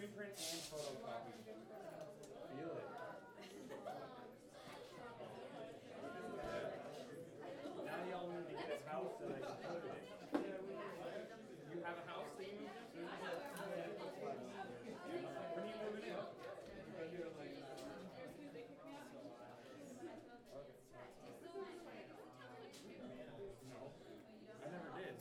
screen print and photocopy. Feel it. Now y'all need to get a house that I can put it in. You have a house that you moved into? When are you moving in? I never did.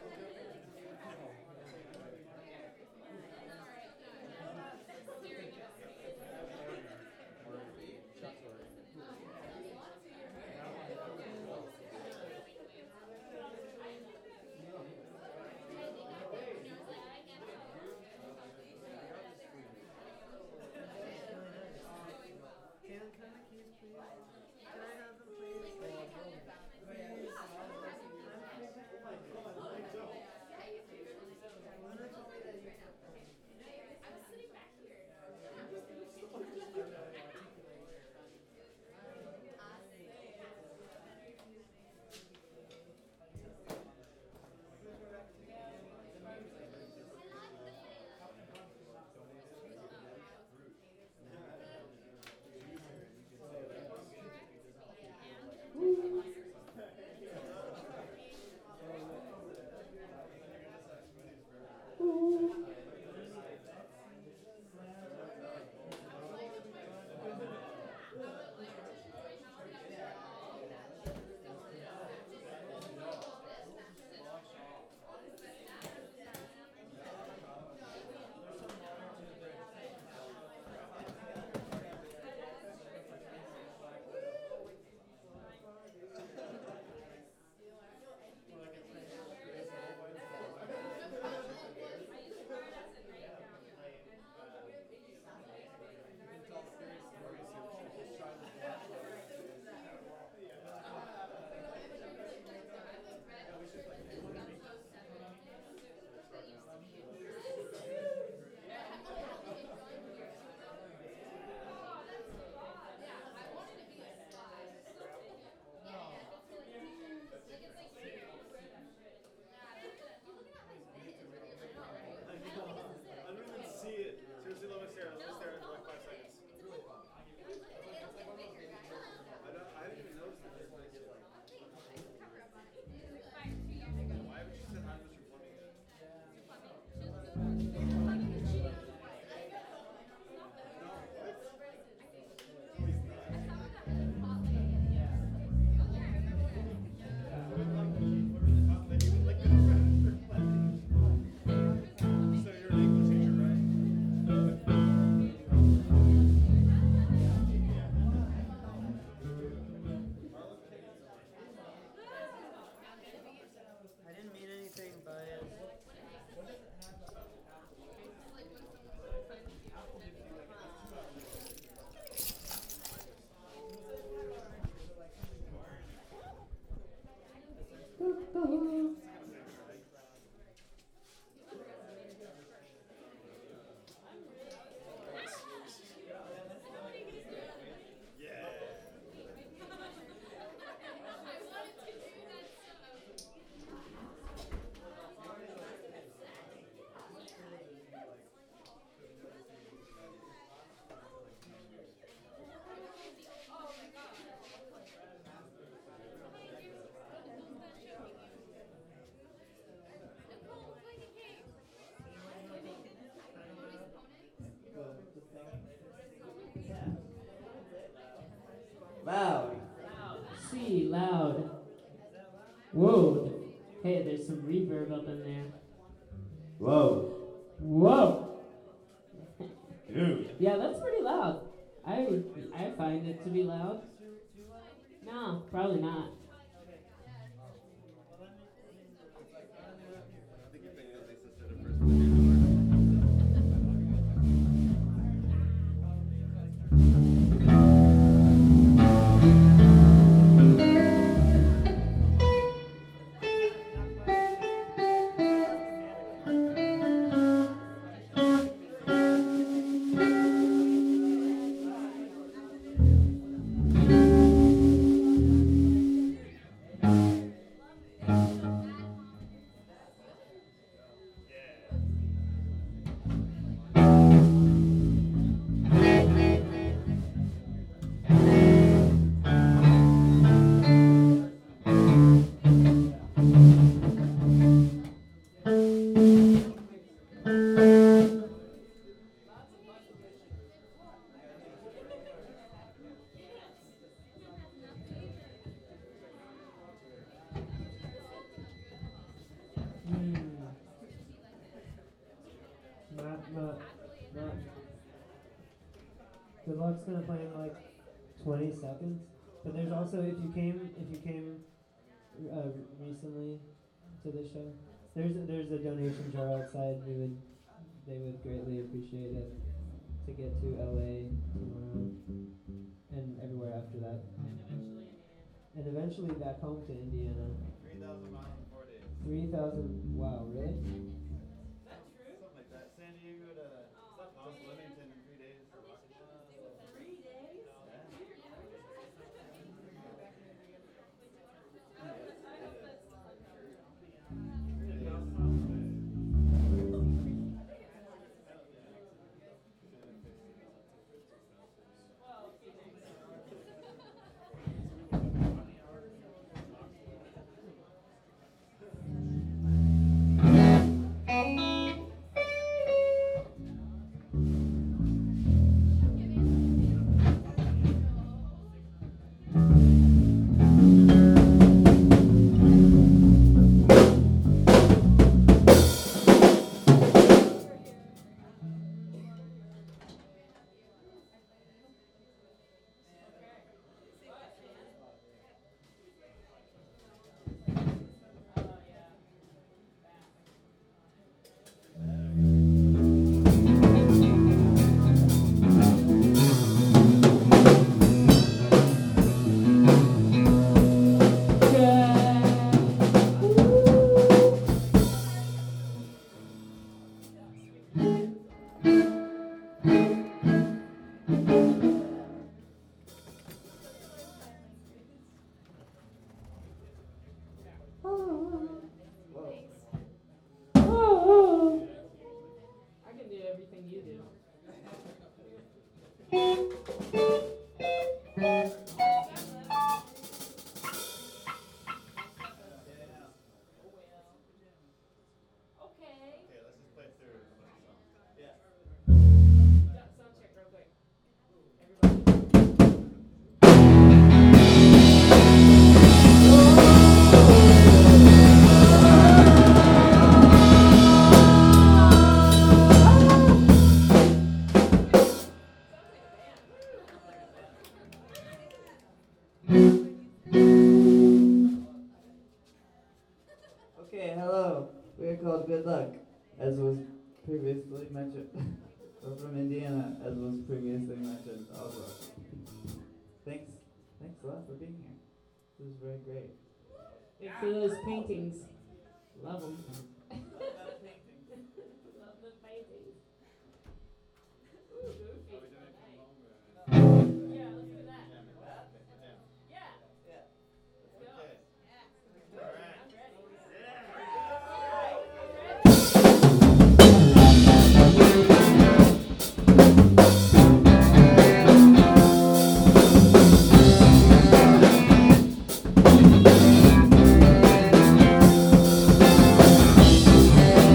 Loud. C, loud. Whoa. Hey, there's some reverb up in there. Whoa. Whoa. Dude. Yeah, that's pretty loud. I find it to be loud. No, probably not. But Good Luck's gonna play in like 20 seconds. But there's also if you came recently to the show, there's a donation jar outside. They would greatly appreciate it to get to LA tomorrow and everywhere after that. And eventually back home to Indiana. 3,000 miles in 4 days. 3,000. Wow, really? Something like that. San Diego to Flemington in 3 days. 3 days? I can do everything you do. Okay. Okay, let's just play through a bunch of songs. Yeah. Sound check real quick. Everybody. Okay, hello. We're called Good Luck, as was previously mentioned. We're from Indiana, as was previously mentioned also. Thanks a lot for being here. This is very great. Thanks for those paintings. Love them. Love the paintings. Ooh, goofy. Yeah, let's do that. Yeah. Let's go. I'm ready. Alright.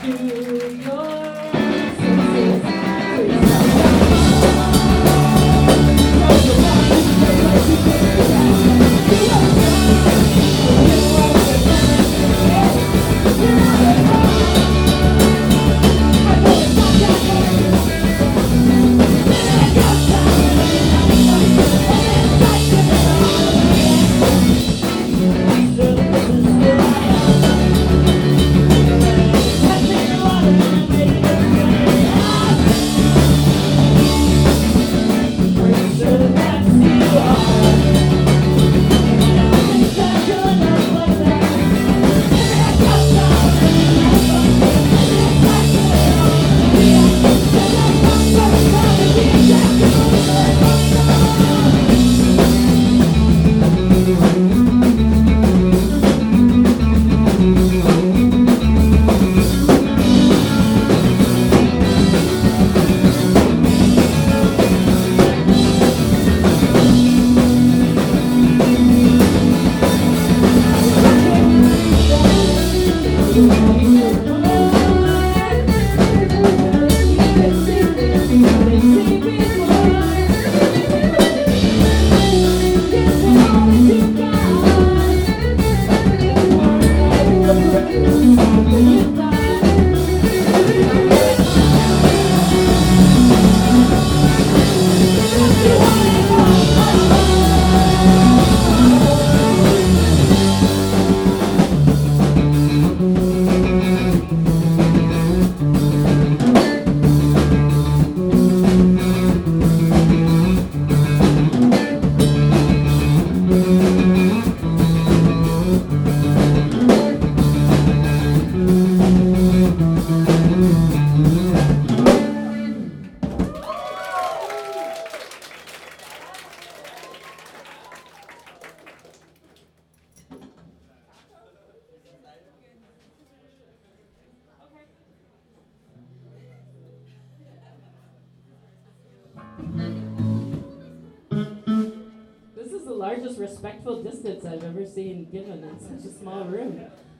This is the largest respectful distance I've ever seen given in such a small room.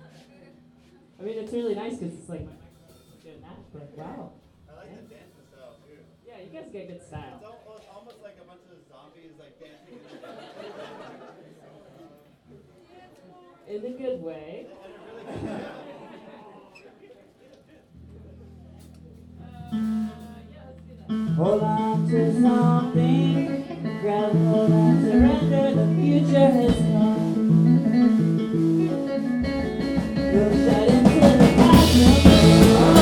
I mean, it's really nice because it's like good match, but wow. I like the dancing style too. Yeah, you guys get good It's style. almost like a bunch of zombies like dancing. In a good way. Hold on to something, grab hold and surrender, the future has come. We'll shut into the past.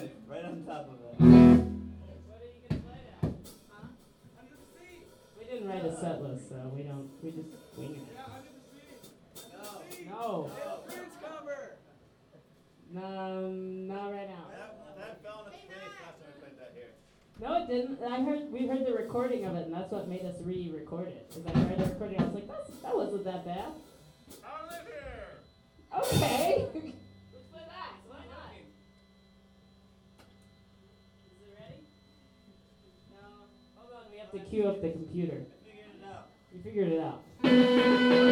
it, right on top of it. What are you gonna play at? Huh? Under the seat. We didn't write a set list, so we don't. We just wing it. Yeah, under the seat. No. Prince cover. Not right now. That fell in its face last time I played that here. No, it didn't. We heard the recording of it, and that's what made us re-record it. Because I heard the recording, I was like, that wasn't that bad. I live here. Okay. Let's play that. Why not? Is it ready? No. Hold on, we have to queue up the computer. I figured it out. You figured it out.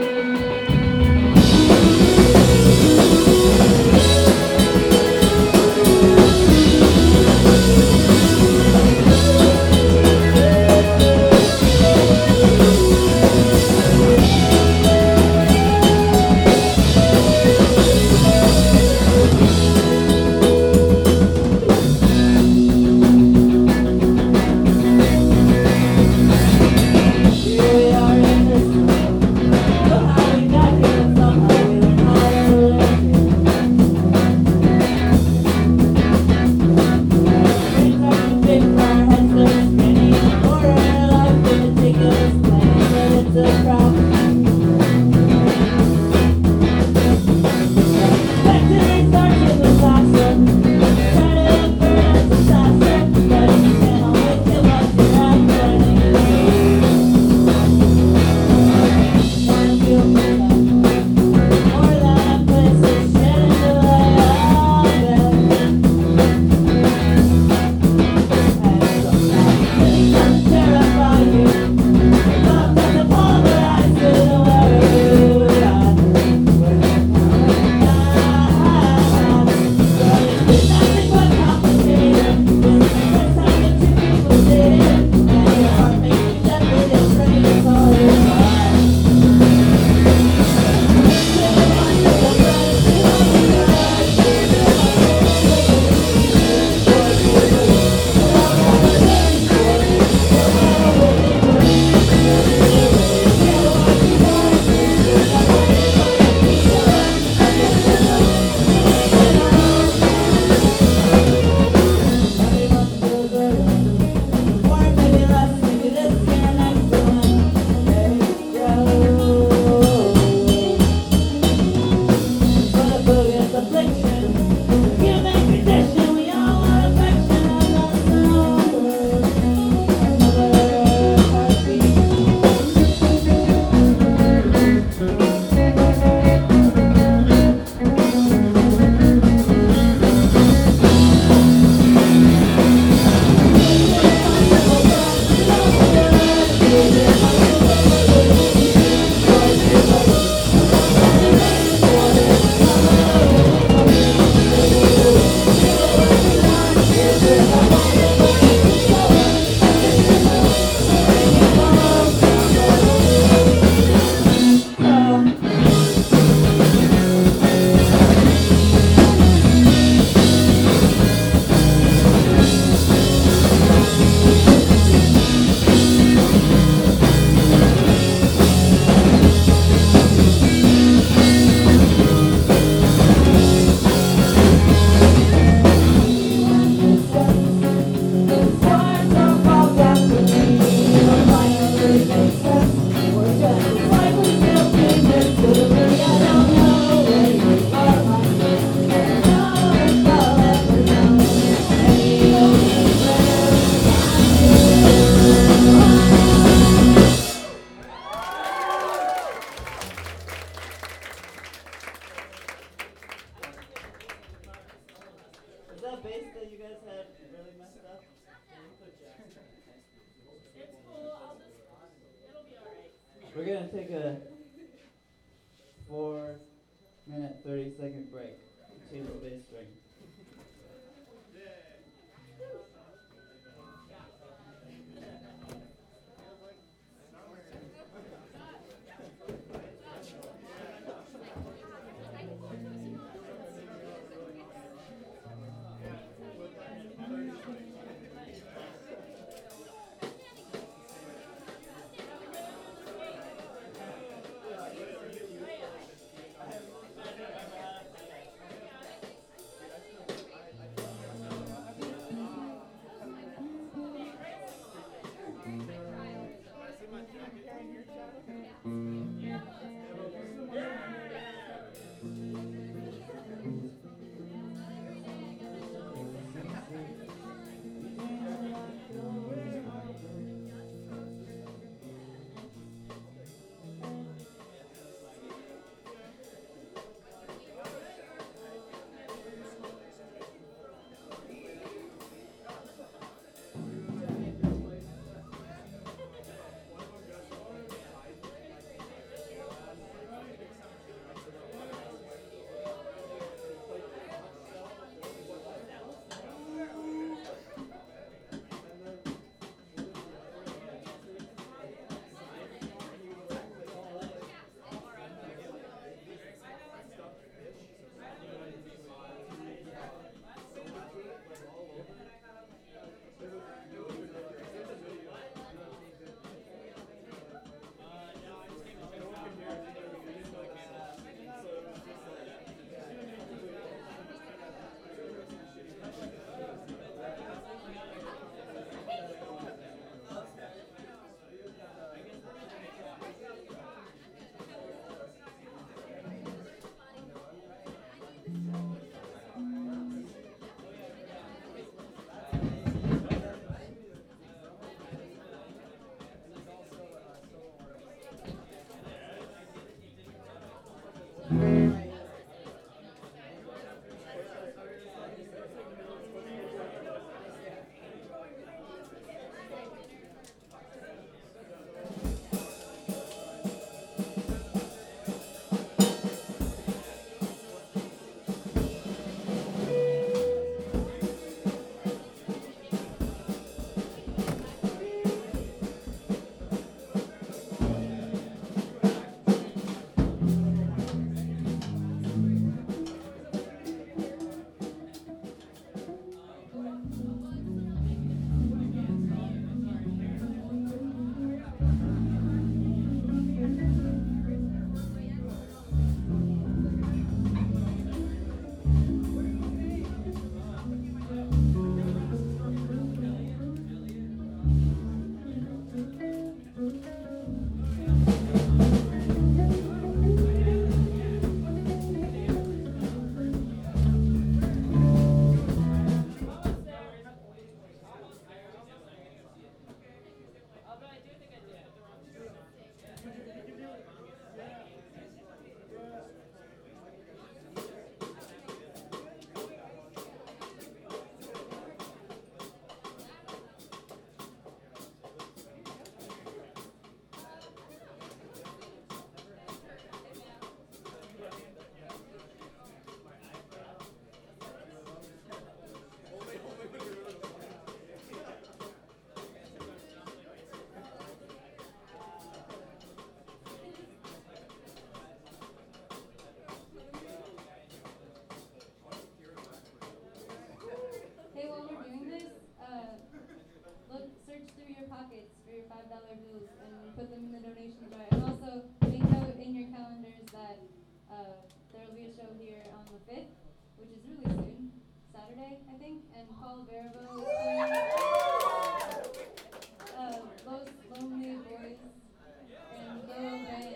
We're gonna take a 4-minute, 30-second break to change the bass string. bills and put them in the donation jar. And also make note in your calendars that there will be a show here on the 5th, which is really soon, Saturday, I think. And Paul Verbo is playing Los Lonely Boys and Little Band.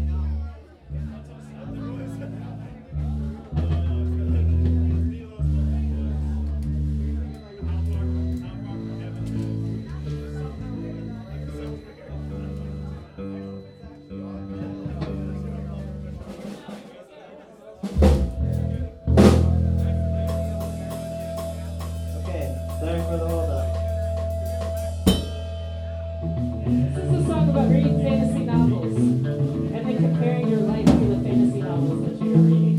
Okay, sorry for the hold up. This is a song about reading fantasy novels and then comparing your life to the fantasy novels that you're reading.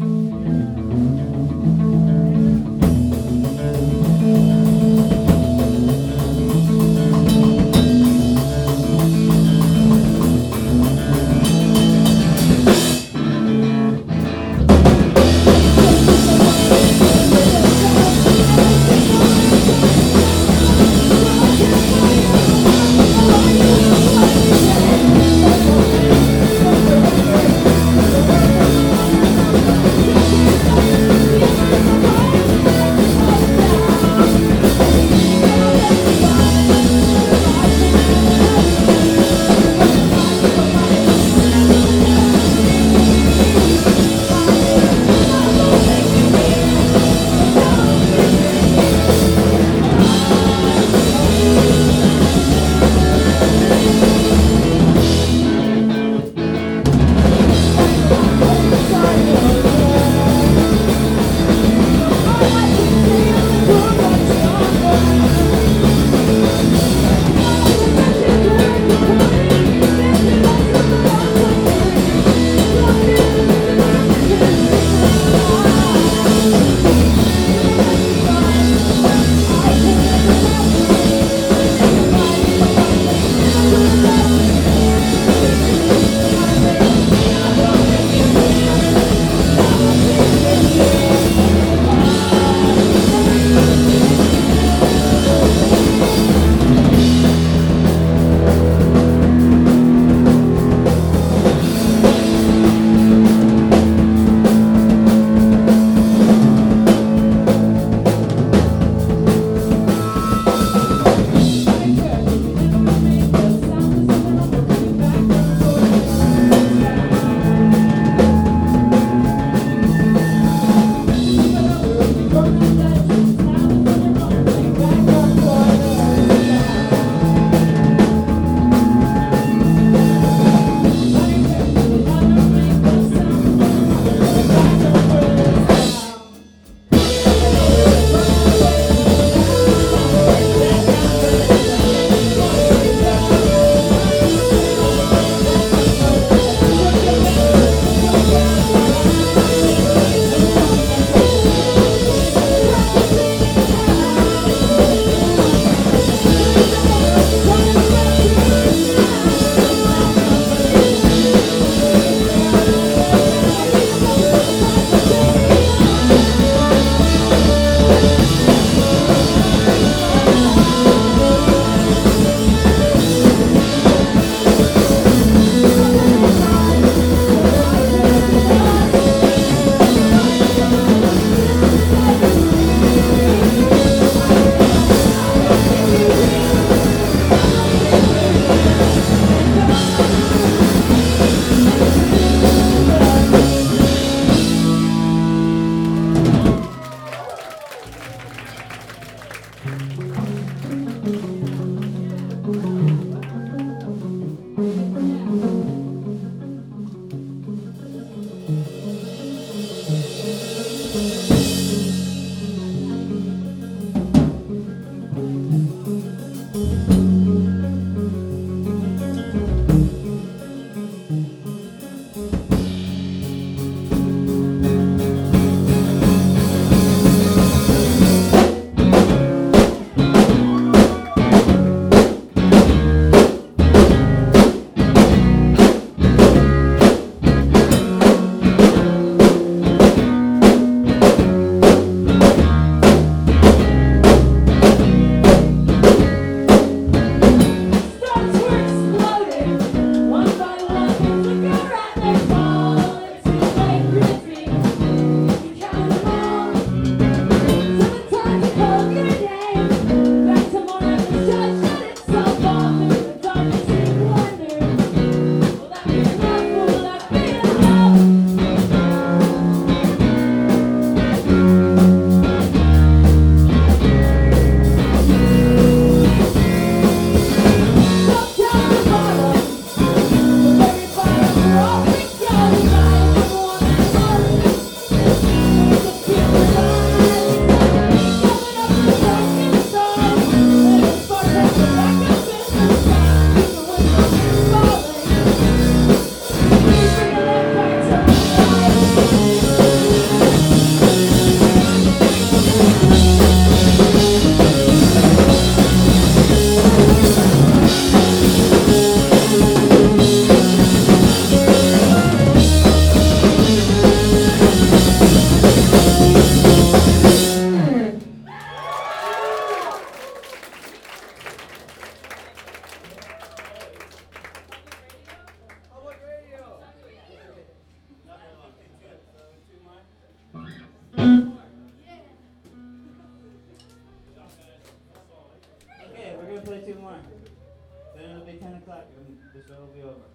back and the show will be over.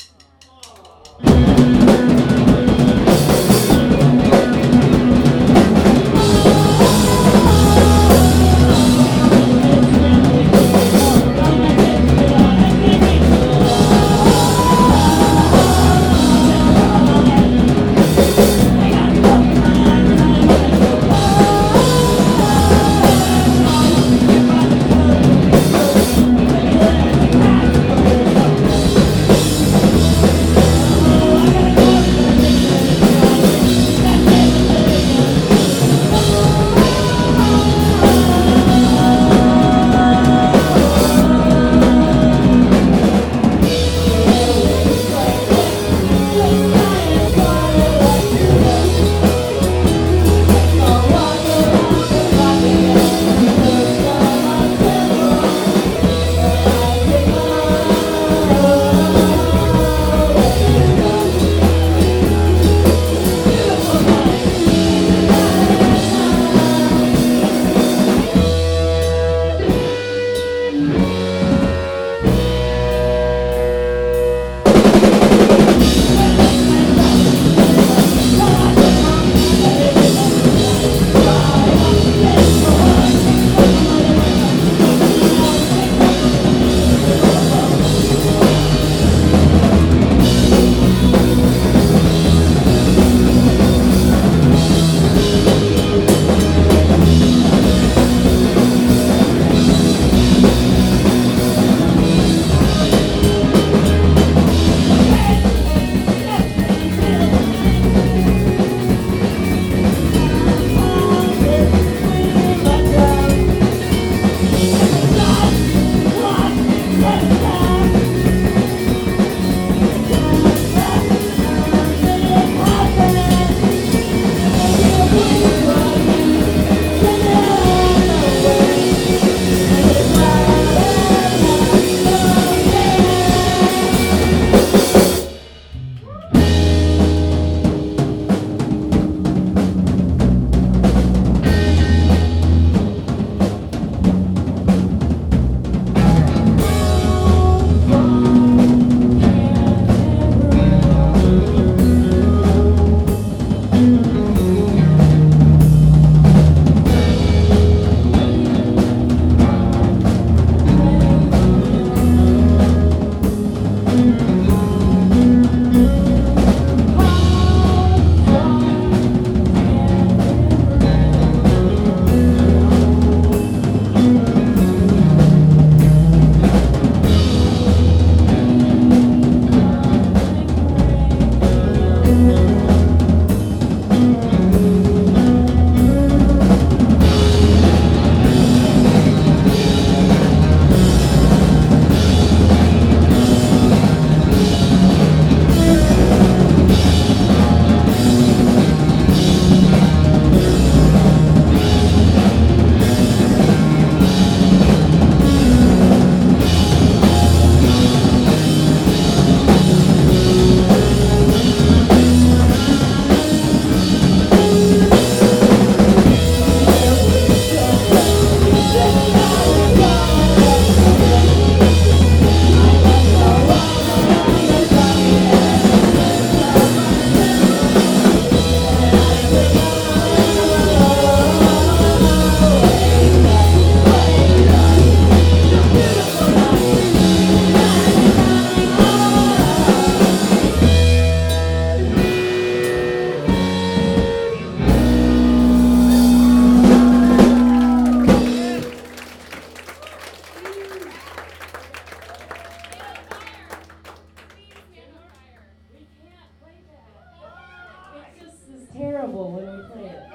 terrible when we play it.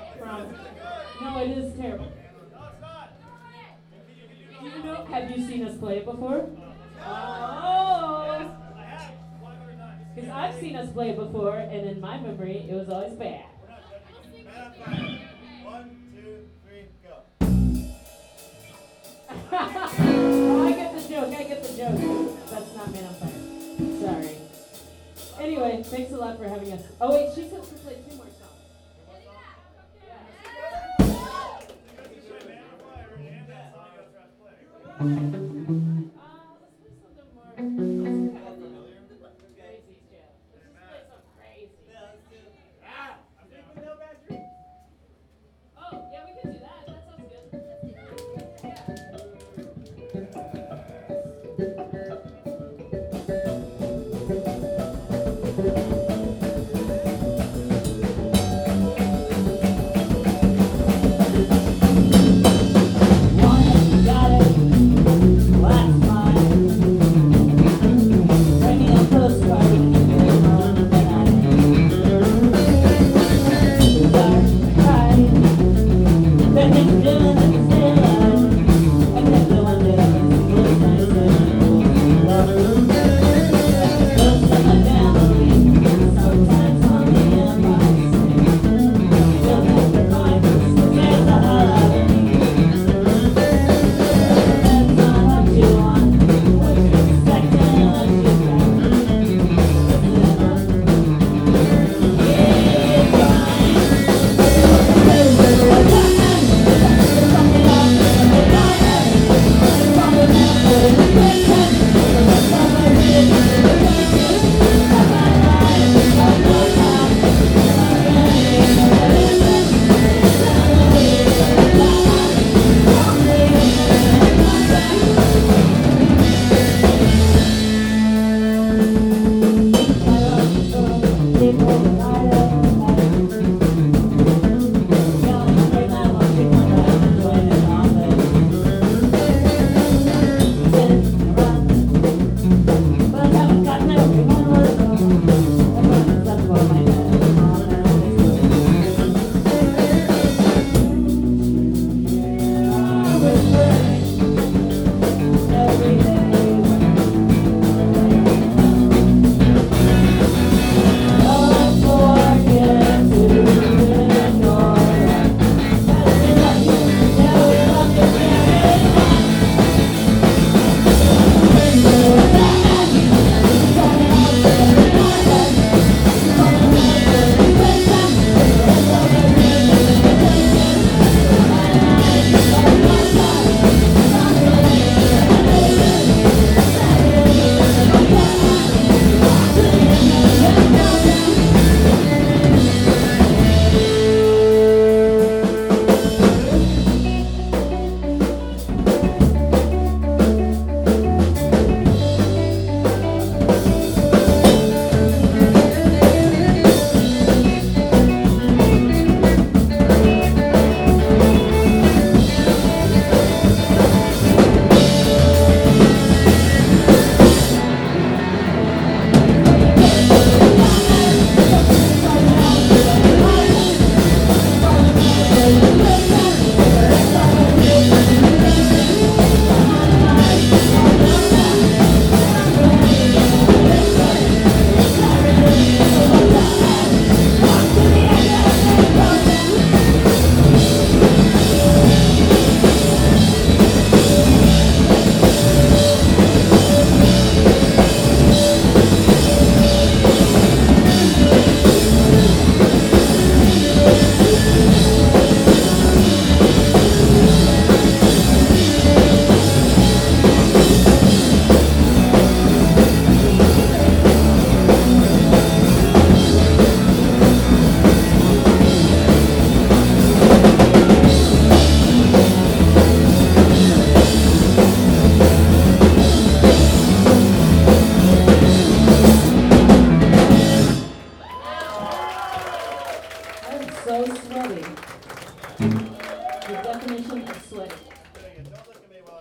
No, it is terrible. You know, have you seen us play it before? Oh! Because I've seen us play it before, and in my memory, it was always bad. 1, 2, 3, go. Oh, I get the joke. That's not Man on Fire. Sorry. Anyway, thanks a lot for having us. Oh wait, she said to play 2 more songs. Let's play something more.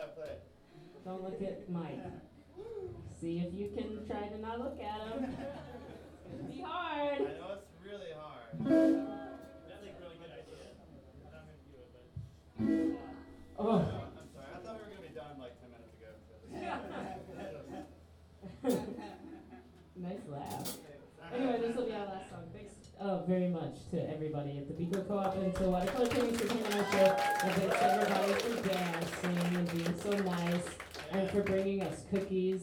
play. Don't look at Mike. See if you can try to not look at him. It'll be hard. I know it's really hard. That's a really good idea. I'm not gonna do it, but. Oh. I'm sorry. I thought we were gonna be done like 10 minutes ago. Nice laugh. Anyway, this will be our last song. Thanks very much to everybody at the Beaker Co-op and to Watercolor Kings for coming out show. And thanks everybody for dancing and being so nice and for bringing us cookies.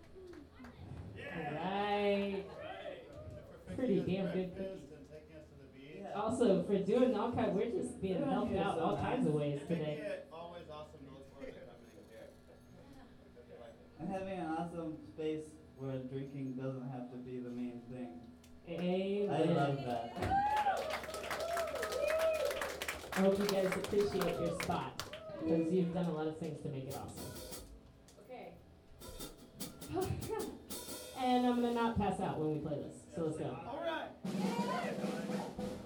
Alright. Pretty damn good cookies. Also, for doing all kinds, we're just being helped out all kinds of ways today. Always awesome to look forward to coming here. And having an awesome space where drinking doesn't have to be the main thing. Amen. I love that. I hope you guys appreciate your spot, because you've done a lot of things to make it awesome. Okay. And I'm gonna not pass out when we play this, so let's go. All right.